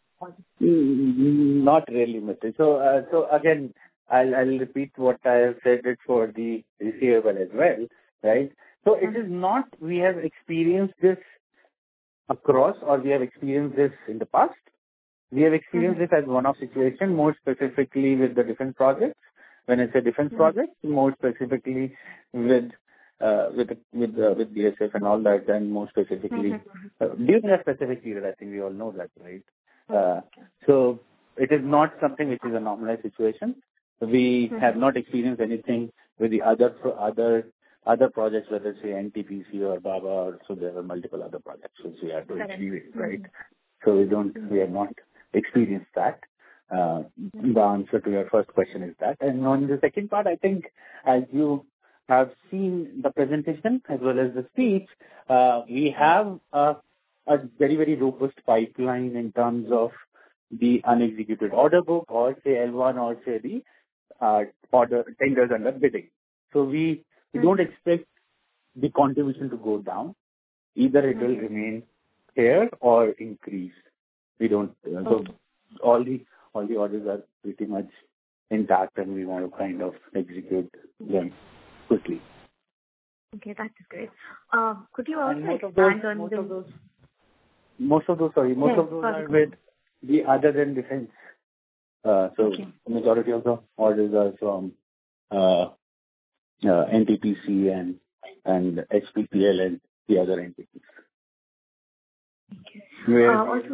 Not really, Mithil. So again, I'll repeat what I have said it for the receivable as well, right? So it is not we have experienced this across, or we have experienced this in the past. We have experienced this as one-off situation, more specifically with the different projects. When I say different projects, more specifically with BSF and all that, and more specifically during a specific period. I think we all know that, right? So it is not something which is a normalized situation. We have not experienced anything with the other projects, whether say NTPC or Baba, or so there are multiple other projects which we are doing, right? So we have not experienced that. The answer to your first question is that. And on the second part, I think as you have seen the presentation as well as the speech, we have a very, very robust pipeline in terms of the unexecuted order book, or say L1, or say the order tenders under bidding. So we don't expect the contribution to go down. Either it will remain here or increase. We don't. So all the orders are pretty much intact, and we want to kind of execute them quickly. Okay, that is great. Could you also expand on most of those are with the other than defense. So the majority of the orders are from NTPC and HPPL and the other entities. Also,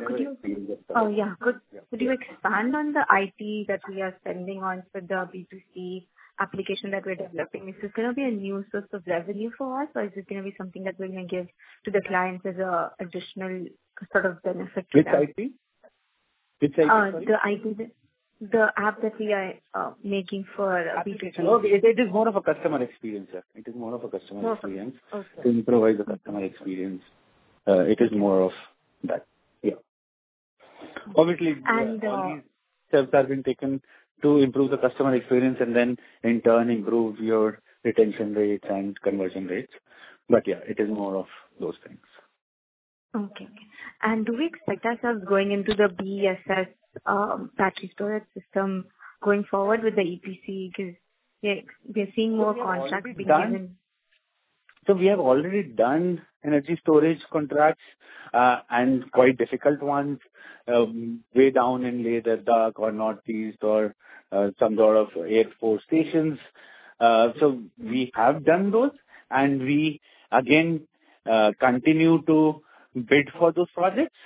could you expand on the IT that we are spending on for the B2C application that we're developing? Is this going to be a new source of revenue for us, or is it going to be something that we're going to give to the clients as a additional sort of benefit to them? Which IT? The app that we are making for B2C. It is more of a customer experience, sir. It is more of a customer experience to improvise the customer experience. It is more of that. Yeah. Obviously, all these steps have been taken to improve the customer experience and then in turn improve your retention rates and conversion rates. But yeah, it is more of those things. Okay. And do we expect ourselves going into the BESS battery storage system going forward with the EPC? Because we're seeing more contracts being given. So we have already done energy storage contracts and quite difficult ones way down in Leh Ladakh or Northeast or some sort of Air Force stations. So we have done those, and we again continue to bid for those projects.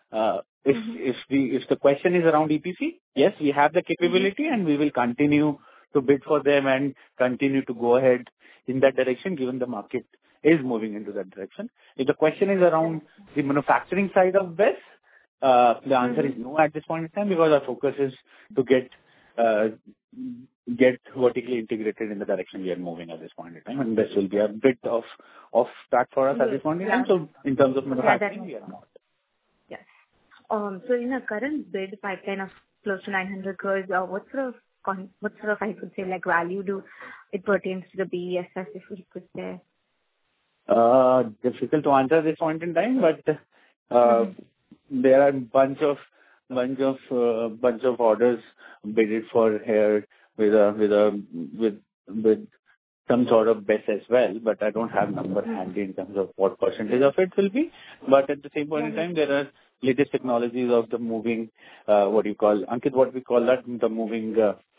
If the question is around EPC, yes, we have the capability, and we will continue to bid for them and continue to go ahead in that direction, given the market is moving into that direction. If the question is around the manufacturing side of BESS, the answer is no at this point in time, because our focus is to get vertically integrated in the direction we are moving at this point in time, and BESS will be a bit of that for us at this point in time. So in terms of manufacturing, we are not. Yes. So in a current bid pipeline of close to 900 crores, what sort of I could say like value do it pertains to the BESS, if we could say? Difficult to answer at this point in time, but there are bunch of orders bidded for here with some sort of BESS as well, but I don't have number handy in terms of what percentage of it will be. But at the same point in time, there are latest technologies of the moving, what do you call, Ankit, what we call that, the moving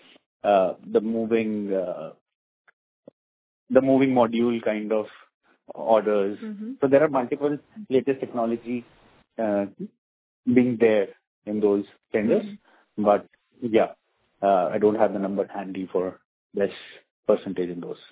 module kind of orders. So there are multiple latest technology being there in those tenders. But yeah, I don't have the number handy for this percentage in those.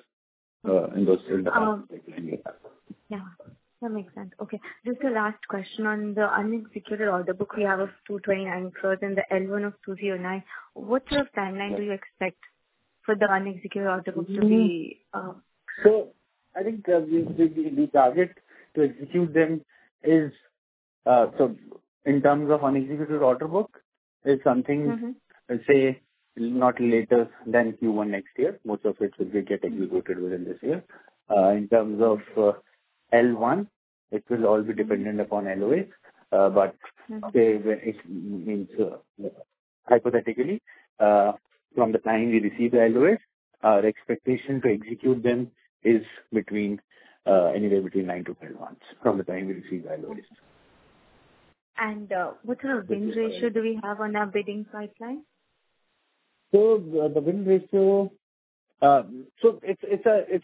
Yeah, that makes sense. Okay, just a last question on the unexecuted order book. We have of 229 crores and the L1 of 209. What sort of timeline do you expect for the unexecuted order book to be? So I think the target to execute them is, so in terms of unexecuted order book, is something, let's say, not later than Q1 next year. Most of it will get executed within this year. In terms of L1, it will all be dependent upon LOAs. But say it means hypothetically, from the time we receive the LOAs, our expectation to execute them is anywhere between 9 to 12 months from the time we receive the LOAs. And what sort of win ratio do we have on our bidding pipeline? So the win ratio, so it's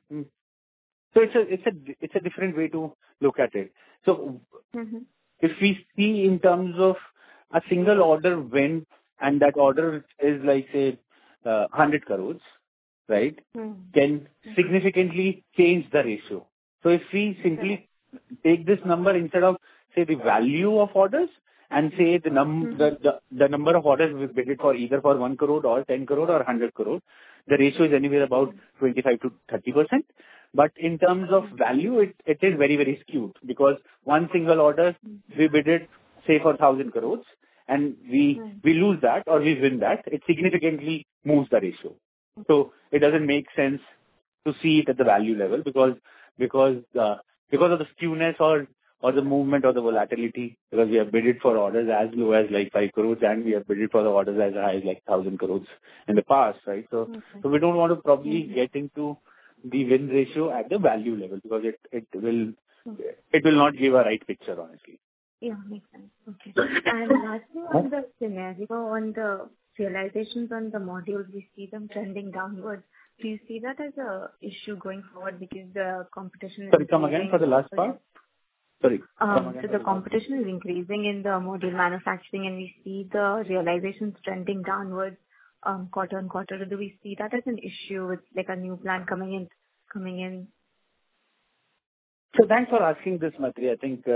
a different way to look at it. So if we see in terms of a single order win, and that order is like, say, 100 crores, right, can significantly change the ratio. So if we simply take this number instead of, say, the value of orders, and say the number of orders we bid for either for 1 crore or 10 crore or 100 crore, the ratio is anywhere about 25 to 30%. But in terms of value, it is very, very skewed, because one single order we bidded, say, for 1,000 crores, and we lose that or we win that, it significantly moves the ratio. So it doesn't make sense to see it at the value level, because of the skewness or the movement or the volatility, because we have bidded for orders as low as like 5 crores, and we have bidded for the orders as high as like 1,000 crores in the past, right? So we don't want to probably get into the win ratio at the value level, because it will not give a right picture, honestly. Yeah, makes sense. Okay. And lastly, on the scenario, on the realizations on the modules, we see them trending downwards. Do you see that as a issue going forward, because the competition is Sorry, come again for the last part? Sorry. So the competition is increasing in the module manufacturing, and we see the realizations trending downwards quarter on quarter. Do we see that as an issue with like a new plant coming in? So thanks for asking this, Matri. I think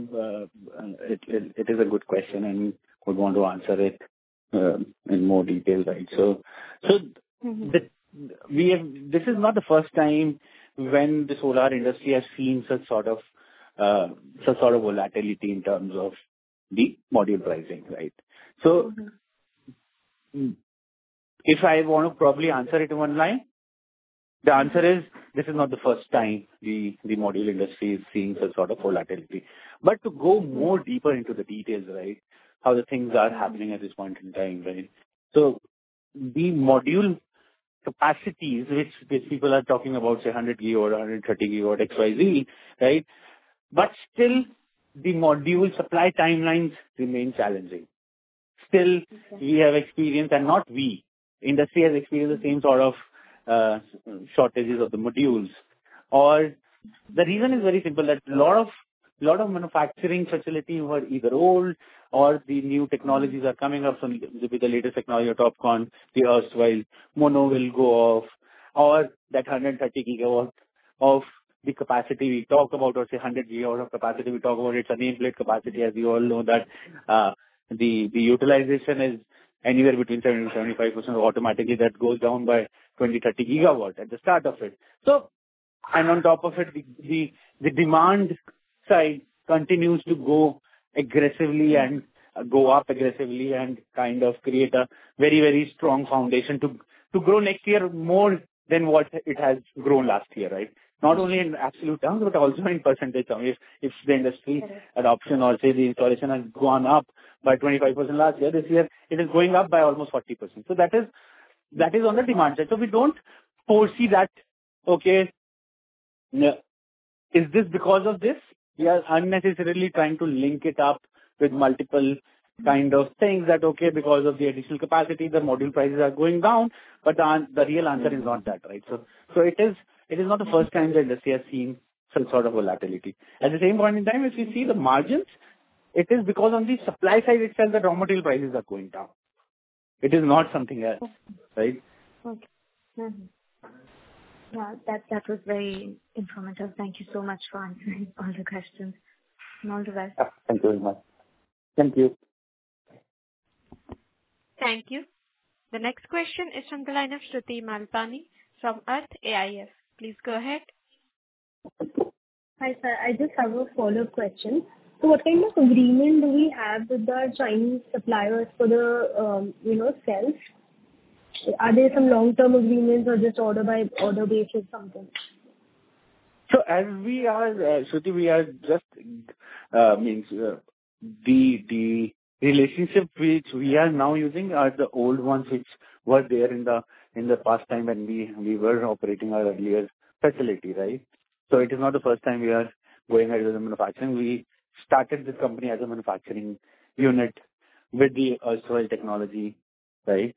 it is a good question, and would want to answer it in more detail, right? So this is not the first time when the solar industry has seen such sort of volatility in terms of the module pricing, right? So if I want to probably answer it in one line, the answer is, this is not the first time the module industry is seeing such sort of volatility. But to go more deeper into the details, right, how the things are happening at this point in time, right? So the module capacities, which people are talking about, say 100 gigawatt, 130 gigawatt, XYZ, right? But still, the module supply timelines remain challenging. Still, we have experienced, and not we, industry has experienced the same sort of shortages of the modules. Or the reason is very simple, that a lot of manufacturing facilities were either old, or the new technologies are coming up. So with the latest technology of TOPCon, the erstwhile mono will go off, or that 130 gigawatt of the capacity we talk about, or say 100 gigawatt of capacity we talk about, it's a nameplate capacity, as you all know, that the utilization is anywhere between 70 to 75%. Automatically that goes down by 20-30 gigawatt at the start of it. So, and on top of it, the demand side continues to go aggressively and go up aggressively, and kind of create a very, very strong foundation to grow next year more than what it has grown last year, right? Not only in absolute terms, but also in percentage terms. If the industry adoption, or say the installation, has gone up by 25% last year, this year it is going up by almost 40%. So that is on the demand side. So we don't foresee that, okay, is this because of this? We are unnecessarily trying to link it up with multiple kind of things, that, okay, because of the additional capacity, the module prices are going down, but the real answer is not that, right? So it is not the first time the industry has seen some sort of volatility. At the same point in time, if you see the margins, it is because on the supply side itself, the raw material prices are going down. It is not something else, right? Okay. Yeah, that was very informative. Thank you so much for answering all the questions. And all the best. Thank you very much. Thank you. Thank you. The next question is from the line of Shruti Malpani from Earth AIF. Please go ahead. Hi, sir. I just have a follow-up question. So what kind of agreement do we have with the Chinese suppliers for the, cells? Are there some long-term agreements or just order by order basis something? So as we are, Shruti, we are just, the relationship which we are now using are the old ones which were there in the past time when we were operating our earlier facility, right? So it is not the first time we are going ahead with the manufacturing. We started this company as a manufacturing unit with the erstwhile technology, right?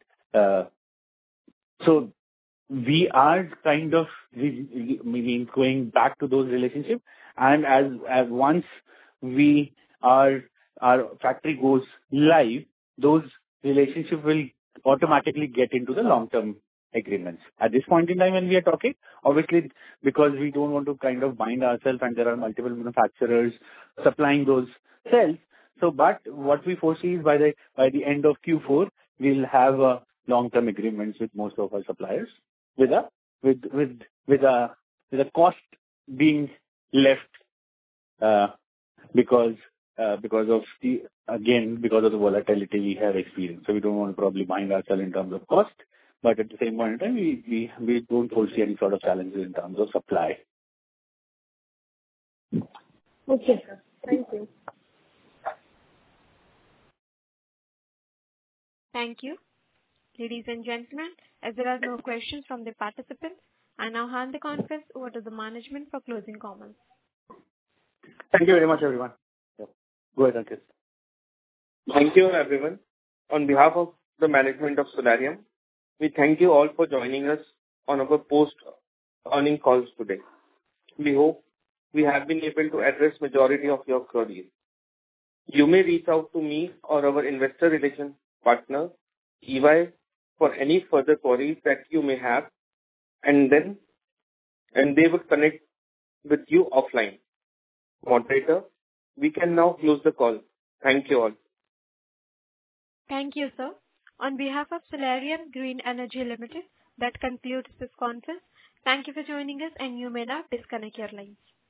So we are kind of going back to those relationships, and as once our factory goes live, those relationships will automatically get into the long-term agreements. At this point in time when we are talking, obviously, because we don't want to kind of bind ourselves and there are multiple manufacturers supplying those cells. So, but what we foresee is by the end of Q4, we'll have long-term agreements with most of our suppliers with a cost being left because of the volatility we have experienced. So we don't want to probably bind ourselves in terms of cost, but at the same point in time, we don't foresee any sort of challenges in terms of supply. Okay, sir. Thank you. Thank you. Ladies and gentlemen, as there are no questions from the participants, I now hand the conference over to the management for closing comments. Thank you very much, everyone. Yeah. Go ahead, Ankit. Thank you, everyone. On behalf of the management of Solarium, we thank you all for joining us on our post-earning calls today. We hope we have been able to address majority of your queries. You may reach out to me or our investor relations partner, EY, for any further queries that you may have, and they will connect with you offline. Moderator, we can now close the call. Thank you all. Thank you, sir. On behalf of Solarium Green Energy Limited, that concludes this conference. Thank you for joining us, and you may now disconnect your lines.